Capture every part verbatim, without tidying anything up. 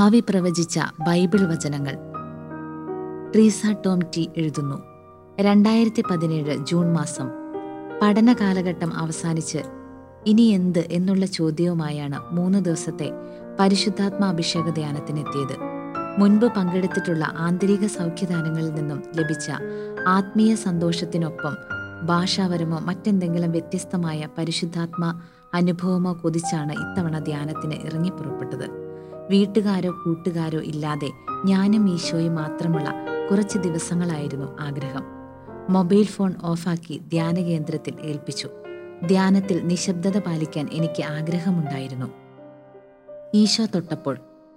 ഭാവി പ്രവചിച്ച ബൈബിൾ വചനങ്ങൾ. ട്രീസ ടോം ടി എഴുതുന്നു. രണ്ടായിരത്തി പതിനേഴ് ജൂൺ മാസം. പഠന കാലഘട്ടം അവസാനിച്ച് ഇനി എന്ത് എന്നുള്ള ചോദ്യവുമായാണ് മൂന്ന് ദിവസത്തെ പരിശുദ്ധാത്മ അഭിഷേക ധ്യാനത്തിനെത്തിയത്. മുൻപ് പങ്കെടുത്തിട്ടുള്ള ആന്തരിക സൗഖ്യദാനങ്ങളിൽ നിന്നും ലഭിച്ച ആത്മീയ സന്തോഷത്തിനൊപ്പം ഭാഷാപരമോ മറ്റെന്തെങ്കിലും വ്യത്യസ്തമായ പരിശുദ്ധാത്മ അനുഭവമോ കൊതിച്ചാണ് ഇത്തവണ ധ്യാനത്തിന് ഇറങ്ങിപ്പുറപ്പെട്ടത്. വീട്ടുകാരോ കൂട്ടുകാരോ ഇല്ലാതെ ഞാനും ഈശോയും മാത്രമുള്ള കുറച്ച് ദിവസങ്ങളായിരുന്നു ആഗ്രഹം. മൊബൈൽ ഫോൺ ഓഫാക്കി ധ്യാന കേന്ദ്രത്തിൽ ഏൽപ്പിച്ചു. ധ്യാനത്തിൽ നിശബ്ദത പാലിക്കാൻ എനിക്ക് ആഗ്രഹമുണ്ടായിരുന്നു. ഈശോ തൊട്ടപ്പോൾ.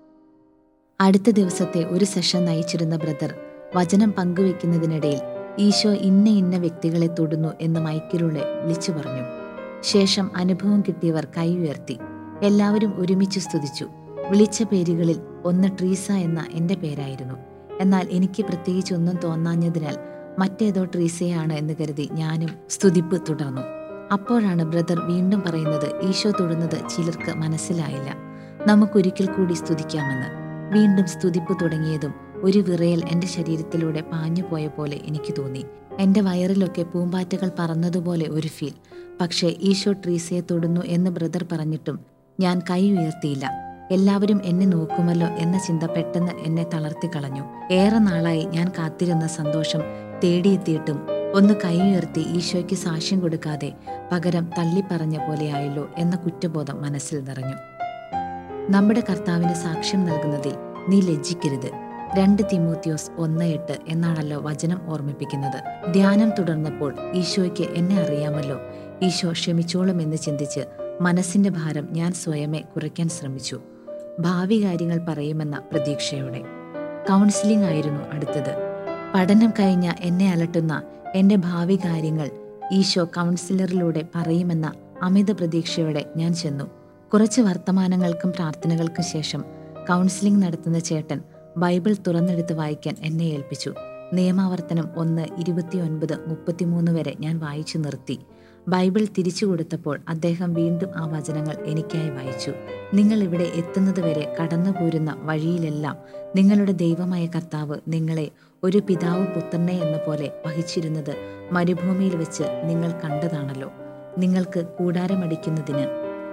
അടുത്ത ദിവസത്തെ ഒരു സെഷൻ നയിച്ചിരുന്ന ബ്രദർ വചനം പങ്കുവെക്കുന്നതിനിടയിൽ ഈശോ ഇന്ന ഇന്ന വ്യക്തികളെ തൊടുന്നു എന്ന് മൈക്കിലൂടെ വിളിച്ചു പറഞ്ഞു. ശേഷം അനുഭവം കിട്ടിയവർ കൈ ഉയർത്തി. എല്ലാവരും ഒരുമിച്ച് സ്തുതിച്ചു. വിളിച്ച പേരുകളിൽ ഒന്ന് ട്രീസ എന്ന എൻ്റെ പേരായിരുന്നു. എന്നാൽ എനിക്ക് പ്രത്യേകിച്ചൊന്നും തോന്നാഞ്ഞതിനാൽ മറ്റേതോ ട്രീസയാണ് എന്ന് കരുതി ഞാനും സ്തുതിപ്പ് തുടർന്നു. അപ്പോഴാണ് ബ്രദർ വീണ്ടും പറയുന്നത്, ഈശോ തൊടുന്നത് ചിലർക്ക് മനസ്സിലായില്ല, നമുക്കൊരിക്കൽ കൂടി സ്തുതിക്കാമെന്ന്. വീണ്ടും സ്തുതിപ്പ് തുടങ്ങിയതും ഒരു വിറയൽ എൻ്റെ ശരീരത്തിലൂടെ പാഞ്ഞു പോയ പോലെ എനിക്ക് തോന്നി. എൻ്റെ വയറിലൊക്കെ പൂമ്പാറ്റകൾ പറന്നതുപോലെ ഒരു ഫീൽ. പക്ഷേ ഈശോ ട്രീസയെ തൊടുന്നു എന്ന് ബ്രദർ പറഞ്ഞിട്ടും ഞാൻ കൈ ഉയർത്തിയില്ല. എല്ലാവരും എന്നെ നോക്കുമല്ലോ എന്ന ചിന്ത പെട്ടെന്ന് എന്നെ തളർത്തിക്കളഞ്ഞു. ഏറെ നാളായി ഞാൻ കാത്തിരുന്ന സന്തോഷം തേടിയെത്തിയിട്ടും ഒന്ന് കൈ ഉയർത്തി ഈശോയ്ക്ക് സാക്ഷ്യം കൊടുക്കാതെ പകരം തള്ളിപ്പറഞ്ഞ പോലെയായല്ലോ എന്ന കുറ്റബോധം മനസ്സിൽ നിറഞ്ഞു. നമ്മുടെ കർത്താവിന് സാക്ഷ്യം നൽകുന്നതിൽ നീ ലജ്ജിക്കരുത്. രണ്ട് തിമോത്തിയോസ് ഒന്ന് എട്ട് എന്നാണല്ലോ വചനം ഓർമ്മിപ്പിക്കുന്നത്. ധ്യാനം തുടർന്നപ്പോൾ ഈശോയ്ക്ക് എന്നെ അറിയാമല്ലോ, ഈശോ ക്ഷമിച്ചോളുമെന്ന് ചിന്തിച്ച് മനസ്സിന്റെ ഭാരം ഞാൻ സ്വയമേ കുറയ്ക്കാൻ ശ്രമിച്ചു. ഭാവി കാര്യങ്ങൾ പറയുമെന്ന പ്രതീക്ഷയോടെ. കൗൺസിലിംഗ് ആയിരുന്നു അടുത്തത്. പഠനം കഴിഞ്ഞ എന്നെ അലട്ടുന്ന എൻ്റെ ഭാവി കാര്യങ്ങൾ ഈശോ കൗൺസിലറിലൂടെ പറയുമെന്ന അമിത പ്രതീക്ഷയോടെ ഞാൻ ചെന്നു. കുറച്ച് വർത്തമാനങ്ങൾക്കും പ്രാർത്ഥനകൾക്കും ശേഷം കൗൺസിലിംഗ് നടത്തുന്ന ചേട്ടൻ ബൈബിൾ തുറന്നെടുത്ത് വായിക്കാൻ എന്നെ ഏൽപ്പിച്ചു. നിയമാവർത്തനം ഒന്ന് ഇരുപത്തി ഒൻപത് മുപ്പത്തിമൂന്ന് വരെ ഞാൻ വായിച്ചു നിർത്തി. ബൈബിൾ തിരിച്ചു കൊടുത്തപ്പോൾ അദ്ദേഹം വീണ്ടും ആ വചനങ്ങൾ എനിക്കായി വായിച്ചു. നിങ്ങൾ ഇവിടെ എത്തുന്നത് വരെ കടന്നുപോരുന്ന വഴിയിലെല്ലാം നിങ്ങളുടെ ദൈവമായ കർത്താവ് നിങ്ങളെ ഒരു പിതാവ് പുത്രനെ എന്ന പോലെ വഹിച്ചിരുന്നത് മരുഭൂമിയിൽ വെച്ച് നിങ്ങൾ കണ്ടതാണല്ലോ. നിങ്ങൾക്ക് കൂടാരമടിക്കുന്നതിന്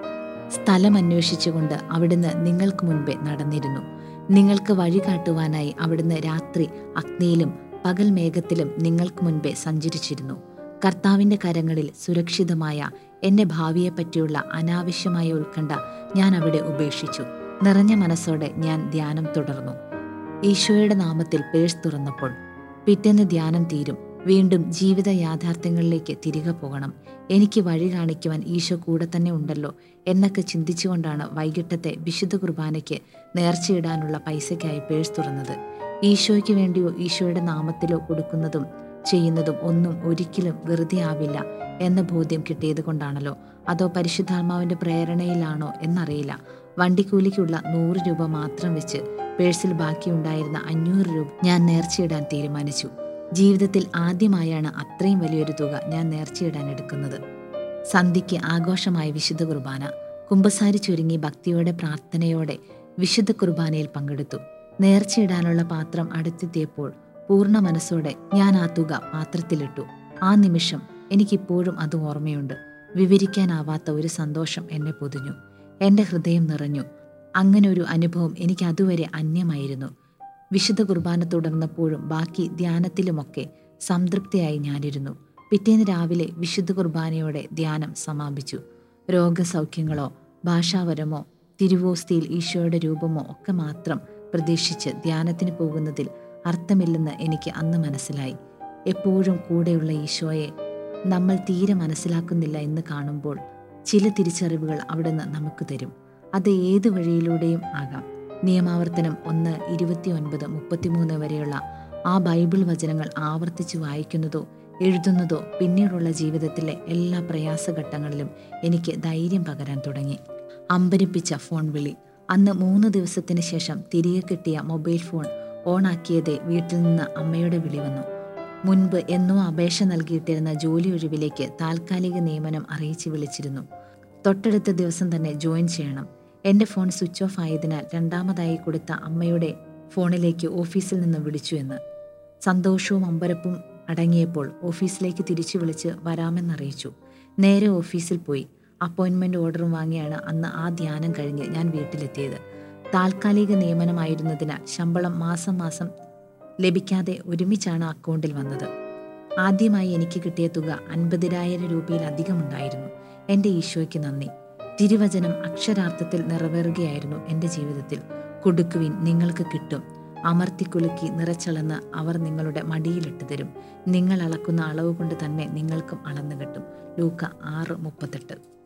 സ്ഥലം അന്വേഷിച്ചുകൊണ്ട് അവിടുന്ന് നിങ്ങൾക്ക് മുൻപേ നടന്നിരുന്നു. നിങ്ങൾക്ക് വഴി കാട്ടുവാനായി അവിടുന്ന് രാത്രി അഗ്നിയിലും പകൽ മേഘത്തിലും നിങ്ങൾക്ക് മുൻപേ സഞ്ചരിച്ചിരുന്നു. കർത്താവിൻ്റെ കരങ്ങളിൽ സുരക്ഷിതമായ എൻ്റെ ഭാവിയെപ്പറ്റിയുള്ള അനാവശ്യമായ ഉത്കണ്ഠ ഞാൻ അവിടെ ഉപേക്ഷിച്ചു. നിറഞ്ഞ മനസ്സോടെ ഞാൻ ധ്യാനം തുടർന്നു. ഈശോയുടെ നാമത്തിൽ പേഴ്സ് തുറന്നപ്പോൾ പിറ്റേന്ന് ധ്യാനം തീരും. വീണ്ടും ജീവിത യാഥാർത്ഥ്യങ്ങളിലേക്ക് തിരികെ പോകണം. എനിക്ക് വഴി കാണിക്കുവാൻ ഈശോ കൂടെ തന്നെ ഉണ്ടല്ലോ എന്നൊക്കെ ചിന്തിച്ചുകൊണ്ടാണ് വൈകിട്ടത്തെ വിശുദ്ധ കുർബാനയ്ക്ക് നേർച്ചയിടാനുള്ള പൈസയ്ക്കായി പേഴ്സ് തുറന്നത്. ഈശോയ്ക്ക് വേണ്ടിയോ ഈശോയുടെ നാമത്തിലോ കൊടുക്കുന്നതും ചെയ്യുന്നതും ഒന്നും ഒരിക്കലും വെറുതെ ആവില്ല എന്ന ബോധ്യം കിട്ടിയത് കൊണ്ടാണല്ലോ, അതോ പരിശുദ്ധാത്മാവിൻ്റെ പ്രേരണയിലാണോ എന്നറിയില്ല. വണ്ടിക്കൂലിക്കുള്ള നൂറ് രൂപ മാത്രം വെച്ച് പേഴ്സിൽ ബാക്കിയുണ്ടായിരുന്ന അഞ്ഞൂറ് രൂപ ഞാൻ നേർച്ചയിടാൻ തീരുമാനിച്ചു. ജീവിതത്തിൽ ആദ്യമായാണ് അത്രയും വലിയൊരു തുക ഞാൻ നേർച്ചയിടാൻ എടുക്കുന്നത്. സന്ധ്യയ്ക്ക് ആഘോഷമായ വിശുദ്ധ കുർബാന. കുമ്പസാരി ചുരുങ്ങി ഭക്തിയോടെ പ്രാർത്ഥനയോടെ വിശുദ്ധ കുർബാനയിൽ പങ്കെടുത്തു. നേർച്ചയിടാനുള്ള പാത്രം അടുത്തെത്തിയപ്പോൾ പൂർണ്ണ മനസ്സോടെ ഞാൻ ആ തുക പാത്രത്തിലിട്ടു. ആ നിമിഷം എനിക്കിപ്പോഴും അത് ഓർമ്മയുണ്ട്. വിവരിക്കാനാവാത്ത ഒരു സന്തോഷം എന്നെ പൊതിഞ്ഞു. എൻ്റെ ഹൃദയം നിറഞ്ഞു. അങ്ങനെ ഒരു അനുഭവം എനിക്ക് അതുവരെ അന്യമായിരുന്നു. വിശുദ്ധ കുർബാന തുടർന്നപ്പോഴും ബാക്കി ധ്യാനത്തിലുമൊക്കെ സംതൃപ്തിയായി ഞാനിരുന്നു. പിറ്റേന്ന് രാവിലെ വിശുദ്ധ കുർബാനയോടെ ധ്യാനം സമാപിച്ചു. രോഗസൗഖ്യങ്ങളോ ഭാഷാവരമോ തിരുവോസ്തിയിൽ ഈശോയുടെ രൂപമോ ഒക്കെ മാത്രം പ്രതീക്ഷിച്ച് ധ്യാനത്തിന് പോകുന്നതിൽ അർത്ഥമില്ലെന്ന് എനിക്ക് അന്ന് മനസ്സിലായി. എപ്പോഴും കൂടെയുള്ള ഈശോയെ നമ്മൾ തീരെ മനസ്സിലാക്കുന്നില്ല എന്ന് കാണുമ്പോൾ ചില തിരിച്ചറിവുകൾ അവിടുന്ന് നമുക്ക് തരും. അത് ഏത് വഴിയിലൂടെയും ആകാം. നിയമാവർത്തനം ഒന്ന് ഇരുപത്തി ഒൻപത് മുപ്പത്തിമൂന്ന് വരെയുള്ള ആ ബൈബിൾ വചനങ്ങൾ ആവർത്തിച്ച് വായിക്കുന്നതോ എഴുതുന്നതോ പിന്നീടുള്ള ജീവിതത്തിലെ എല്ലാ പ്രയാസഘട്ടങ്ങളിലും എനിക്ക് ധൈര്യം പകരാൻ തുടങ്ങി. അമ്പരിപ്പിച്ച ഫോൺ വിളി. അന്ന് മൂന്ന് ദിവസത്തിന് ശേഷം തിരികെ കിട്ടിയ മൊബൈൽ ഫോൺ ഓണാക്കിയതേ വീട്ടിൽ നിന്ന് അമ്മയുടെ വിളി വന്നു. മുൻപ് എന്നോ അപേക്ഷ നൽകിയിട്ടിരുന്ന ജോലി ഒഴിവിലേക്ക് താൽക്കാലിക നിയമനം അറിയിച്ച് വിളിച്ചിരുന്നു. തൊട്ടടുത്ത ദിവസം തന്നെ ജോയിൻ ചെയ്യണം. എൻ്റെ ഫോൺ സ്വിച്ച് ഓഫ് ആയതിനാൽ രണ്ടാമതായി കൊടുത്ത അമ്മയുടെ ഫോണിലേക്ക് ഓഫീസിൽ നിന്ന് വിളിച്ചു എന്ന്. സന്തോഷവും അമ്പരപ്പും അടങ്ങിയപ്പോൾ ഓഫീസിലേക്ക് തിരിച്ചു വിളിച്ച് വരാമെന്നറിയിച്ചു. നേരെ ഓഫീസിൽ പോയി അപ്പോയിൻമെൻ്റ് ഓർഡറും വാങ്ങിയാണ് അന്ന് ആ ധ്യാനം കഴിഞ്ഞ് ഞാൻ വീട്ടിലെത്തിയത്. താൽക്കാലിക നിയമനമായിരുന്നതിനാൽ ശമ്പളം മാസം മാസം ലഭിക്കാതെ ഒരുമിച്ചാണ് അക്കൗണ്ടിൽ വന്നത്. ആദ്യമായി എനിക്ക് കിട്ടിയ തുക അൻപതിനായിരം രൂപയിലധികമുണ്ടായിരുന്നു. എൻ്റെ ഈശോയ്ക്ക് നന്ദി. തിരുവചനം അക്ഷരാർത്ഥത്തിൽ നിറവേറുകയായിരുന്നു എൻ്റെ ജീവിതത്തിൽ. കൊടുക്കുവിൻ, നിങ്ങൾക്ക് കിട്ടും. അമർത്തിക്കുലുക്കി നിറച്ചളന്ന് അവർ നിങ്ങളുടെ മടിയിലിട്ട് തരും. നിങ്ങൾ അളക്കുന്ന അളവ് കൊണ്ട് തന്നെ നിങ്ങൾക്കും അളന്നു കിട്ടും. ലൂക്ക ആറ് മുപ്പത്തെട്ട്.